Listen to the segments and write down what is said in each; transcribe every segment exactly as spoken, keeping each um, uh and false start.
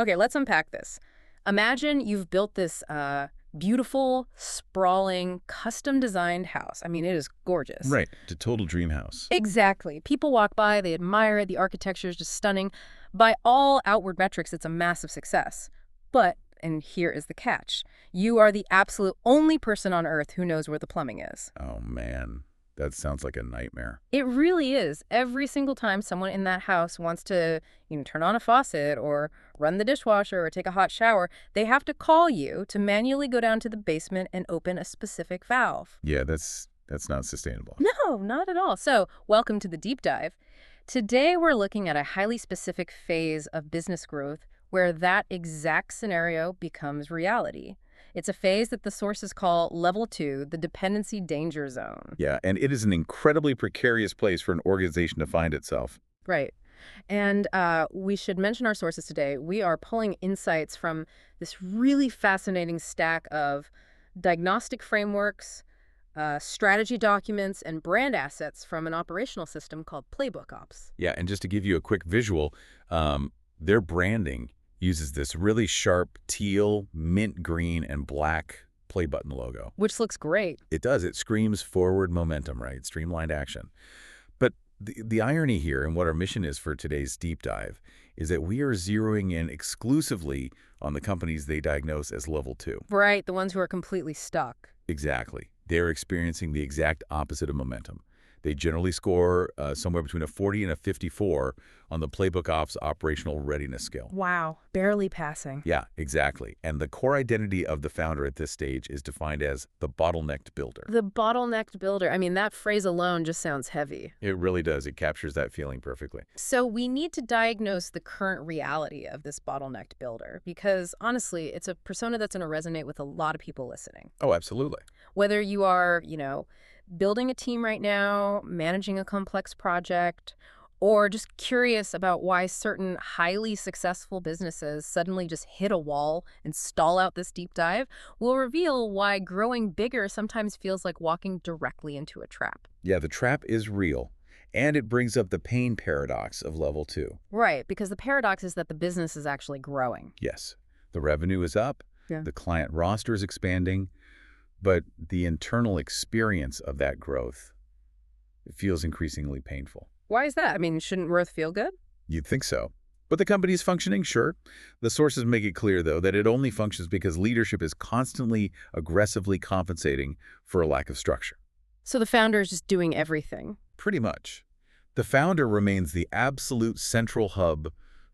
Okay, let's unpack this. Imagine you've built this uh, beautiful, sprawling, custom-designed house. I mean, it is gorgeous. Right, the total dream house. Exactly. People walk by, they admire it, the architecture is just stunning. By all outward metrics, it's a massive success. But, and here is the catch, you are the absolute only person on Earth who knows where the plumbing is. Oh, man. That sounds like a nightmare. It really is. Every single time someone in that house wants to, you know, turn on a faucet or run the dishwasher or take a hot shower, they have to call you to manually go down to the basement and open a specific valve. Yeah, that's that's not sustainable. No, not at all. So, welcome to the deep dive. Today, we're looking at a highly specific phase of business growth where that exact scenario becomes reality. It's a phase that the sources call level two, the dependency danger zone. Yeah, and it is an incredibly precarious place for an organization to find itself. Right. And uh, we should mention our sources today. We are pulling insights from this really fascinating stack of diagnostic frameworks, uh, strategy documents, and brand assets from an operational system called Playbook Ops. Yeah, and just to give you a quick visual, um, their branding uses this really sharp teal, mint green, and black play button logo. Which looks great. It does. It screams forward momentum, right? Streamlined action. But the, the irony here and what our mission is for today's deep dive is that we are zeroing in exclusively on the companies they diagnose as level two. Right, the ones who are completely stuck. Exactly. They're experiencing the exact opposite of momentum. They generally score uh, somewhere between a forty and a fifty-four on the Playbook Ops operational readiness scale. Wow, barely passing. Yeah, exactly. And the core identity of the founder at this stage is defined as the bottlenecked builder. The bottlenecked builder. I mean, that phrase alone just sounds heavy. It really does. It captures that feeling perfectly. So we need to diagnose the current reality of this bottlenecked builder because, honestly, it's a persona that's going to resonate with a lot of people listening. Oh, absolutely. Whether you are, you know, building a team right now, managing a complex project, or just curious about why certain highly successful businesses suddenly just hit a wall and stall out this deep dive, we'll reveal why growing bigger sometimes feels like walking directly into a trap. Yeah, the trap is real, and it brings up the pain paradox of level two. Right, because the paradox is that the business is actually growing. Yes, the revenue is up, Yeah. the client roster is expanding, but the internal experience of that growth, it feels increasingly painful. Why is that? I mean, shouldn't growth feel good? You'd think so. But the company is functioning, sure. The sources make it clear, though, that it only functions because leadership is constantly, aggressively compensating for a lack of structure. So the founder is just doing everything. Pretty much. The founder remains the absolute central hub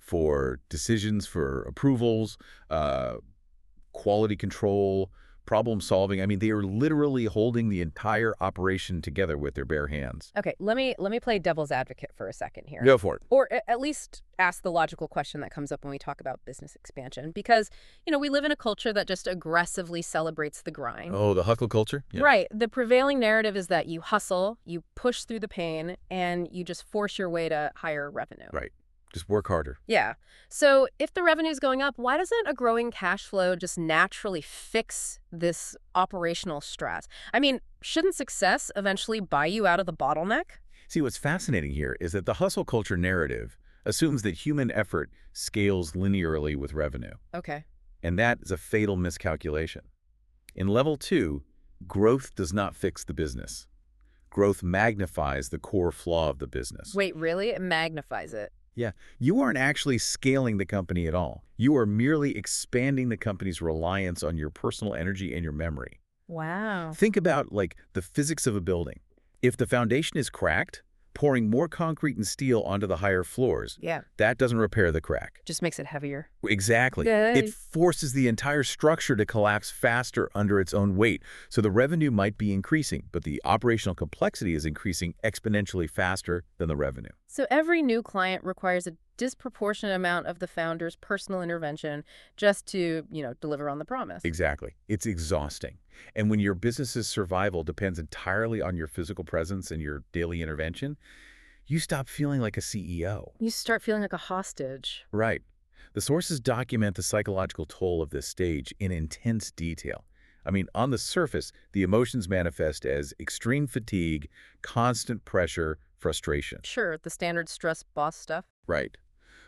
for decisions, for approvals, uh, quality control, problem solving. I mean, they are literally holding the entire operation together with their bare hands. Okay, let me let me play devil's advocate for a second here. Go for it. Or a- at least ask the logical question that comes up when we talk about business expansion. Because, you know, we live in a culture that just aggressively celebrates the grind. Oh, the hustle culture? Yeah. Right. The prevailing narrative is that you hustle, you push through the pain, and you just force your way to higher revenue. Right. Just work harder. Yeah. So if the revenue is going up, why doesn't a growing cash flow just naturally fix this operational stress? I mean, shouldn't success eventually buy you out of the bottleneck? See, what's fascinating here is that the hustle culture narrative assumes that human effort scales linearly with revenue. Okay. And that is a fatal miscalculation. In level two, growth does not fix the business. Growth magnifies the core flaw of the business. Wait, really? It magnifies it. Yeah, you aren't actually scaling the company at all. You are merely expanding the company's reliance on your personal energy and your memory. Wow. Think about, like, the physics of a building. If the foundation is cracked, pouring more concrete and steel onto the higher floors, Yeah. that doesn't repair the crack. Just makes it heavier. Exactly. Yay. It forces the entire structure to collapse faster under its own weight. So the revenue might be increasing, but the operational complexity is increasing exponentially faster than the revenue. So every new client requires a disproportionate amount of the founder's personal intervention just to, you know, deliver on the promise. Exactly. It's exhausting. And when your business's survival depends entirely on your physical presence and your daily intervention, you stop feeling like a C E O. You start feeling like a hostage. Right. The sources document the psychological toll of this stage in intense detail. I mean, on the surface, the emotions manifest as extreme fatigue, constant pressure, frustration. Sure, the standard stress boss stuff. Right.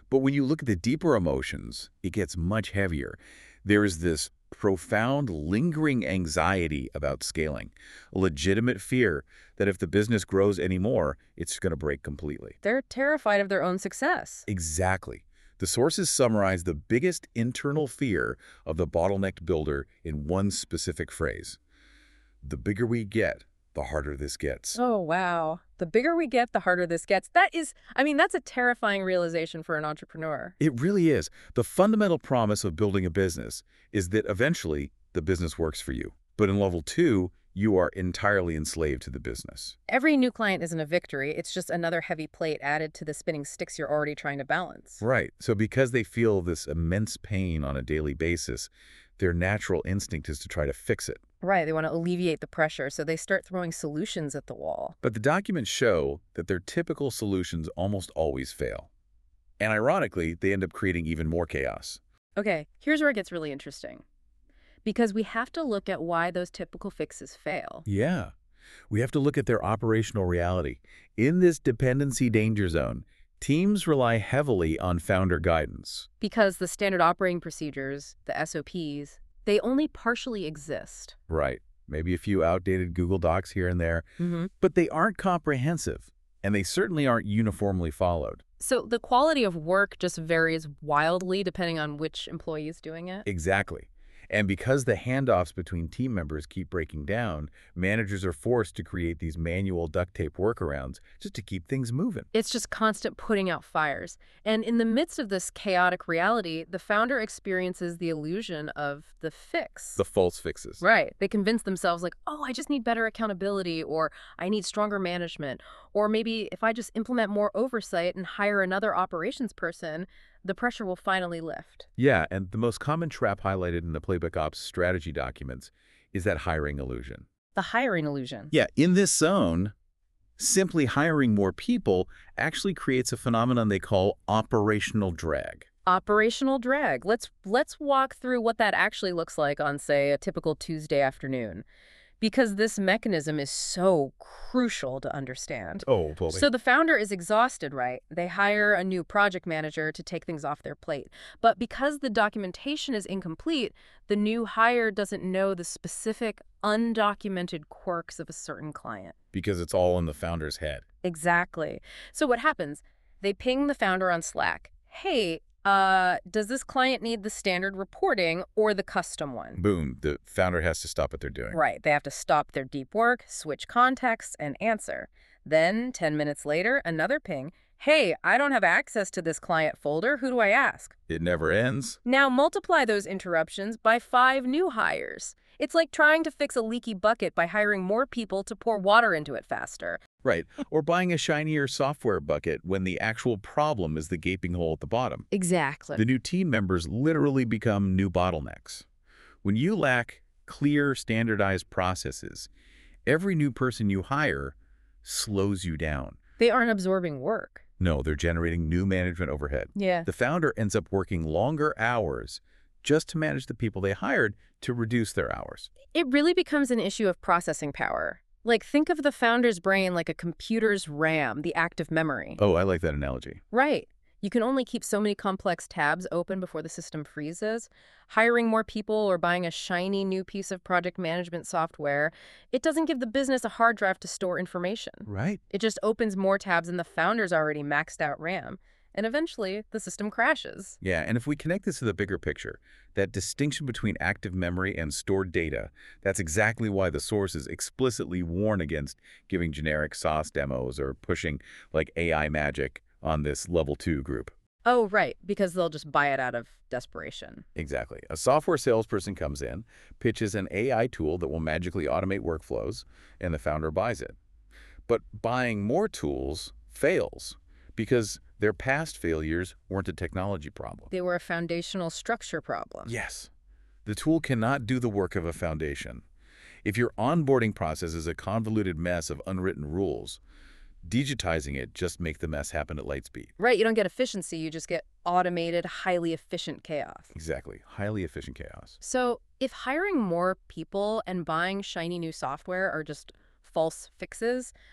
But when you look at the deeper emotions, it gets much heavier. There is this profound, lingering anxiety about scaling, a legitimate fear that if the business grows anymore, it's going to break completely. They're terrified of their own success. Exactly. The sources summarize the biggest internal fear of the bottlenecked builder in one specific phrase. The bigger we get, the harder this gets. Oh, wow. The bigger we get, the harder this gets. That is, I mean, that's a terrifying realization for an entrepreneur. It really is. The fundamental promise of building a business is that eventually the business works for you. But in level two, you are entirely enslaved to the business. Every new client isn't a victory. It's just another heavy plate added to the spinning sticks you're already trying to balance. Right. So because they feel this immense pain on a daily basis, their natural instinct is to try to fix it. Right. They want to alleviate the pressure, so they start throwing solutions at the wall. But the documents show that their typical solutions almost always fail. And ironically, they end up creating even more chaos. Okay, here's where it gets really interesting. Because we have to look at why those typical fixes fail. Yeah. We have to look at their operational reality. In this dependency danger zone, teams rely heavily on founder guidance. Because the standard operating procedures, the S O Ps, they only partially exist. Right. Maybe a few outdated Google Docs here and there, Mm-hmm. but they aren't comprehensive, and they certainly aren't uniformly followed. So the quality of work just varies wildly depending on which employee is doing it? Exactly. And because the handoffs between team members keep breaking down, managers are forced to create these manual duct tape workarounds just to keep things moving. It's just constant putting out fires. And in the midst of this chaotic reality, the founder experiences the illusion of the fix. The false fixes. Right. They convince themselves like, oh, I just need better accountability, or I need stronger management, or maybe if I just implement more oversight and hire another operations person, the pressure will finally lift. Yeah, and the most common trap highlighted in the Playbook Ops strategy documents is that hiring illusion. The hiring illusion. Yeah, in this zone, simply hiring more people actually creates a phenomenon they call operational drag. Operational drag. Let's let's walk through what that actually looks like on, say, a typical Tuesday afternoon, because this mechanism is so crucial to understand. Oh, totally. So the founder is exhausted, right? They hire a new project manager to take things off their plate. But because the documentation is incomplete, the new hire doesn't know the specific undocumented quirks of a certain client. Because it's all in the founder's head. Exactly. So what happens? They ping the founder on Slack. Hey, uh, does this client need the standard reporting or the custom one? Boom, the founder has to stop what they're doing. Right. They have to stop their deep work, switch contexts, and answer. Then, ten minutes later, another ping. Hey, I don't have access to this client folder. Who do I ask? It never ends. Now multiply those interruptions by five new hires. It's like trying to fix a leaky bucket by hiring more people to pour water into it faster. Right. Or buying a shinier software bucket when the actual problem is the gaping hole at the bottom. Exactly. The new team members literally become new bottlenecks. When you lack clear, standardized processes, every new person you hire slows you down. They aren't absorbing work. No, they're generating new management overhead. Yeah. The founder ends up working longer hours just to manage the people they hired to reduce their hours. It really becomes an issue of processing power. Like, think of the founder's brain like a computer's RAM, the active memory. Oh, I like that analogy. Right. You can only keep so many complex tabs open before the system freezes. Hiring more people or buying a shiny new piece of project management software, it doesn't give the business a hard drive to store information. Right. It just opens more tabs and the founder's already maxed out RAM. And eventually, the system crashes. Yeah, and if we connect this to the bigger picture, that distinction between active memory and stored data, that's exactly why the sources explicitly warn against giving generic sauce demos or pushing like A I magic on this level two group. Oh, right, because they'll just buy it out of desperation. Exactly. A software salesperson comes in, pitches an A I tool that will magically automate workflows, and the founder buys it. But buying more tools fails because their past failures weren't a technology problem. They were a foundational structure problem. Yes. The tool cannot do the work of a foundation. If your onboarding process is a convoluted mess of unwritten rules, digitizing it just makes the mess happen at light speed. Right, you don't get efficiency, you just get automated, highly efficient chaos. Exactly. Highly efficient chaos. So if hiring more people and buying shiny new software are just false fixes,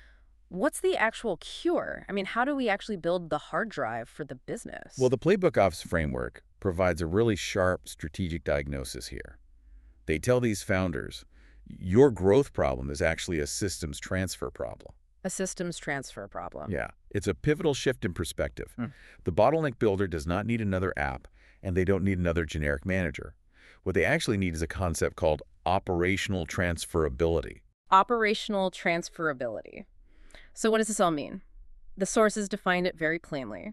What's the actual cure? I mean, how do we actually build the hard drive for the Well, business? the Playbook Ops framework provides a really sharp strategic diagnosis here. They tell these founders, your growth problem is actually a systems transfer problem. A systems transfer problem. Yeah, it's a pivotal shift in perspective. Hmm. The bottleneck builder does not need another app, and they don't need another generic manager. What they actually need is a concept called operational transferability. Operational transferability. So what does this all mean? The sources defined it very plainly.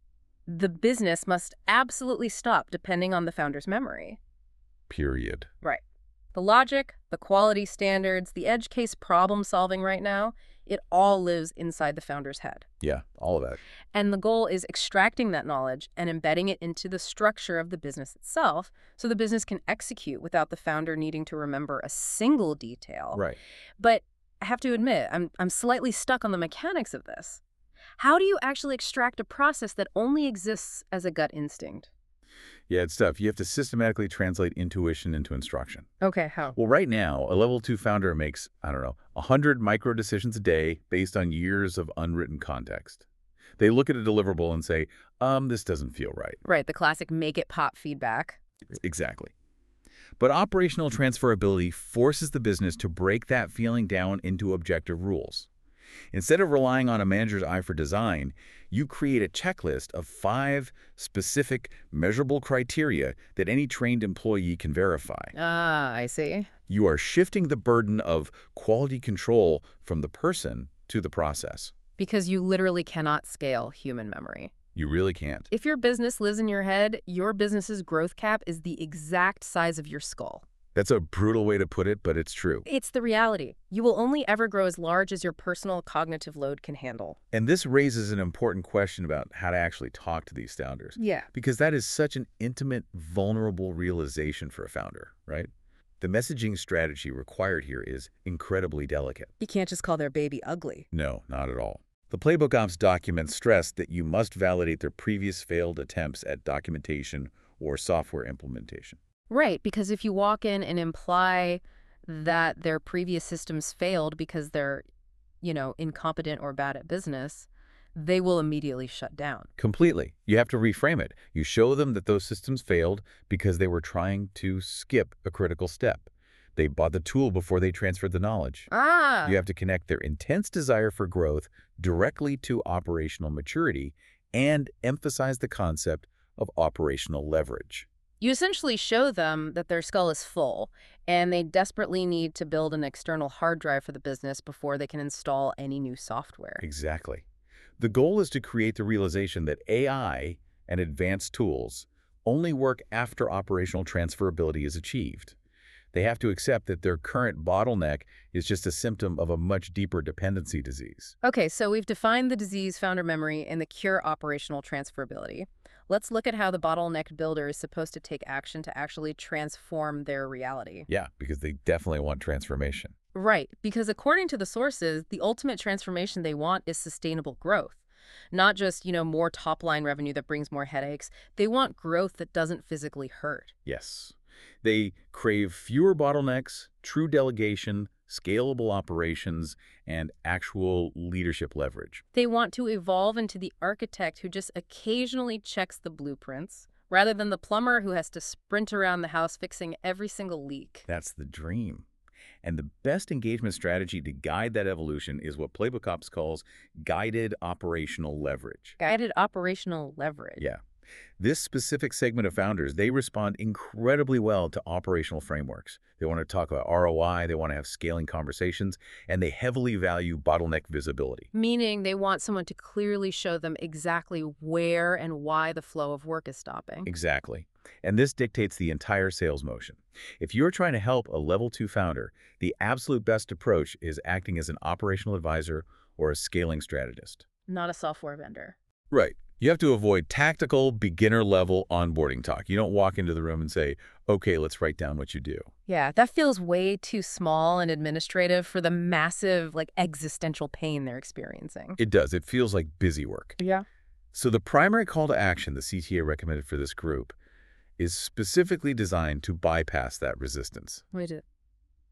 The business must absolutely stop depending on the founder's memory. Period. Right. The logic, the quality standards, the edge case problem solving right now, it all lives inside the founder's head. Yeah, all of that. And the goal is extracting that knowledge and embedding it into the structure of the business itself so the business can execute without the founder needing to remember a single detail. Right. But I have to admit, I'm, I'm slightly stuck on the mechanics of this. How do you actually extract a process that only exists as a gut instinct? Yeah, it's tough. You have to systematically translate intuition into instruction. Okay, how? Well, right now, a level two founder makes, I don't know, one hundred micro decisions a day based on years of unwritten context. They look at a deliverable and say, um, this doesn't feel right. Right, the classic make it pop feedback. Exactly. But operational transferability forces the business to break that feeling down into objective rules. Instead of relying on a manager's eye for design, you create a checklist of five specific, measurable criteria that any trained employee can verify. Ah, I see. You are shifting the burden of quality control from the person to the process. Because you literally cannot scale human memory. You really can't. If your business lives in your head, your business's growth cap is the exact size of your skull. That's a brutal way to put it, but it's true. It's the reality. You will only ever grow as large as your personal cognitive load can handle. And this raises an important question about how to actually talk to these founders. Yeah. Because that is such an intimate, vulnerable realization for a founder, right? The messaging strategy required here is incredibly delicate. You can't just call their baby ugly. No, not at all. The Playbook Ops documents stress that you must validate their previous failed attempts at documentation or software implementation. Right, because if you walk in and imply that their previous systems failed because they're, you know, incompetent or bad at business, they will immediately shut down. Completely. You have to reframe it. You show them that those systems failed because they were trying to skip a critical step. They bought the tool before they transferred the knowledge. Ah! You have to connect their intense desire for growth directly to operational maturity and emphasize the concept of operational leverage. You essentially show them that their skull is full, and they desperately need to build an external hard drive for the business before they can install any new software. Exactly. The goal is to create the realization that A I and advanced tools only work after operational transferability is achieved. They have to accept that their current bottleneck is just a symptom of a much deeper dependency disease. Okay, so we've defined the disease founder memory and the cure operational transferability. Let's look at how the bottleneck builder is supposed to take action to actually transform their reality. Yeah, because they definitely want transformation. Right, because according to the sources, the ultimate transformation they want is sustainable growth. Not just, you know, more top-line revenue that brings more headaches. They want growth that doesn't physically hurt. Yes. They crave fewer bottlenecks, true delegation, scalable operations, and actual leadership leverage. They want to evolve into the architect who just occasionally checks the blueprints, rather than the plumber who has to sprint around the house fixing every single leak. That's the dream. And the best engagement strategy to guide that evolution is what Playbook Ops calls guided operational leverage. Guided operational leverage. Yeah. This specific segment of founders, they respond incredibly well to operational frameworks. They want to talk about R O I, they want to have scaling conversations, and they heavily value bottleneck visibility. Meaning they want someone to clearly show them exactly where and why the flow of work is stopping. Exactly. And this dictates the entire sales motion. If you're trying to help a level two founder, the absolute best approach is acting as an operational advisor or a scaling strategist. Not a software vendor. Right. You have to avoid tactical, beginner-level onboarding talk. You don't walk into the room and say, okay, let's write down what you do. Yeah, that feels way too small and administrative for the massive, like, existential pain they're experiencing. It does. It feels like busy work. Yeah. So the primary call to action the C T A recommended for this group is specifically designed to bypass that resistance. Wait a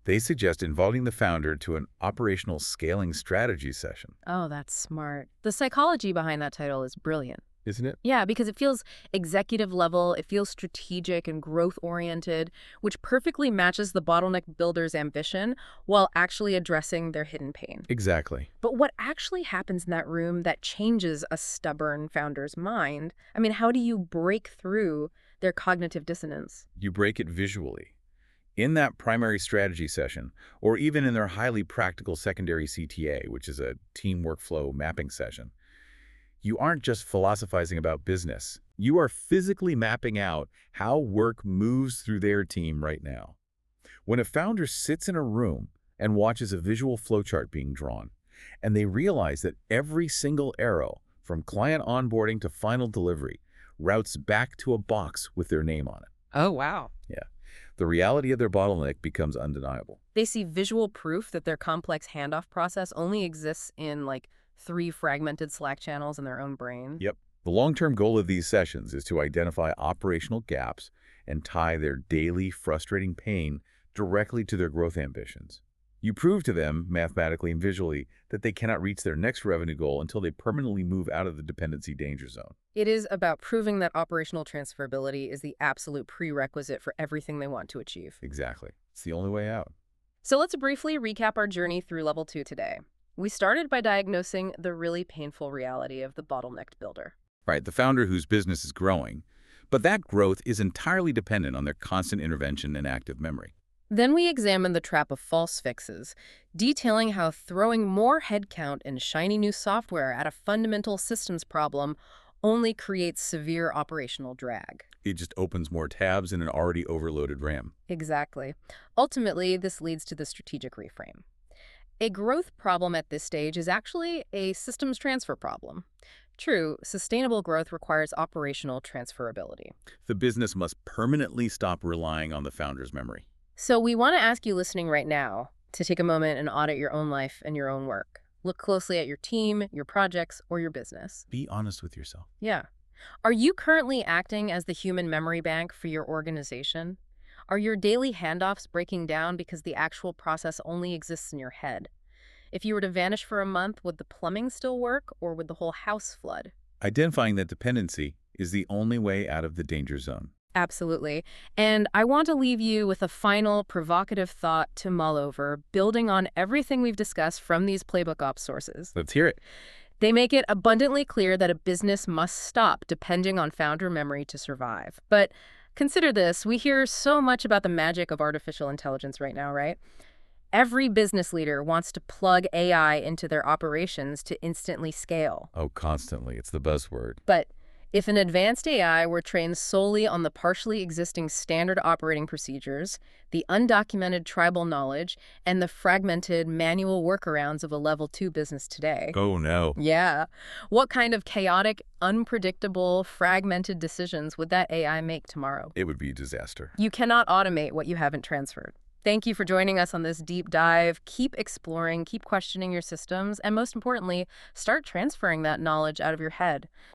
They suggest involving the founder to an operational scaling strategy session. Oh, that's smart. The psychology behind that title is brilliant. Isn't it? Yeah, because it feels executive level, it feels strategic and growth oriented, which perfectly matches the bottleneck builder's ambition while actually addressing their hidden pain. Exactly. But what actually happens in that room that changes a stubborn founder's mind? I mean, how do you break through their cognitive dissonance? You break it visually. In that primary strategy session, or even in their highly practical secondary C T A, which is a team workflow mapping session, you aren't just philosophizing about business. You are physically mapping out how work moves through their team right now. When a founder sits in a room and watches a visual flowchart being drawn, and they realize that every single arrow, from client onboarding to final delivery, routes back to a box with their name on it. Oh, wow. Yeah. The reality of their bottleneck becomes undeniable. They see visual proof that their complex handoff process only exists in, like, three fragmented Slack channels in their own brain. Yep. The long-term goal of these sessions is to identify operational gaps and tie their daily frustrating pain directly to their growth ambitions. You prove to them, mathematically and visually, that they cannot reach their next revenue goal until they permanently move out of the dependency danger zone. It is about proving that operational transferability is the absolute prerequisite for everything they want to achieve. Exactly. It's the only way out. So let's briefly recap our journey through level two today. We started by diagnosing the really painful reality of the bottlenecked builder. Right, the founder whose business is growing, but that growth is entirely dependent on their constant intervention and active memory. Then we examined the trap of false fixes, detailing how throwing more headcount and shiny new software at a fundamental systems problem only creates severe operational drag. It just opens more tabs in an already overloaded RAM. Exactly. Ultimately, this leads to the strategic reframe. A growth problem at this stage is actually a systems transfer problem. True, sustainable growth requires operational transferability. The business must permanently stop relying on the founder's memory. So we want to ask you listening right now to take a moment and audit your own life and your own work. Look closely at your team, your projects, or your business. Be honest with yourself. Yeah. Are you currently acting as the human memory bank for your organization? Are your daily handoffs breaking down because the actual process only exists in your head? If you were to vanish for a month, would the plumbing still work, or would the whole house flood? Identifying that dependency is the only way out of the danger zone. Absolutely. And I want to leave you with a final provocative thought to mull over, building on everything we've discussed from these Playbook Ops sources. Let's hear it. They make it abundantly clear that a business must stop depending on founder memory to survive. But consider this, we hear so much about the magic of artificial intelligence right now, right? Every business leader wants to plug A I into their operations to instantly scale. Oh, constantly. It's the buzzword. But if an advanced A I were trained solely on the partially existing standard operating procedures, the undocumented tribal knowledge, and the fragmented manual workarounds of a level two business today. Oh, no. Yeah. What kind of chaotic, unpredictable, fragmented decisions would that A I make tomorrow? It would be a disaster. You cannot automate what you haven't transferred. Thank you for joining us on this deep dive. Keep exploring, keep questioning your systems, and most importantly, start transferring that knowledge out of your head